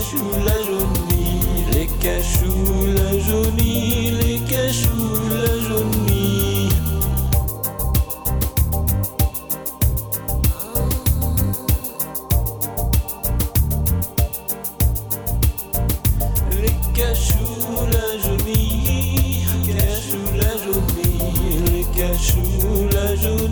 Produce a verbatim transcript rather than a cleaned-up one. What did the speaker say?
cachous, la jaunie, les cachous, la jaunie, les cachous, la jaunie. Les cachous, la jaunie, cachous, la jaunie, les cachous, la jaunie.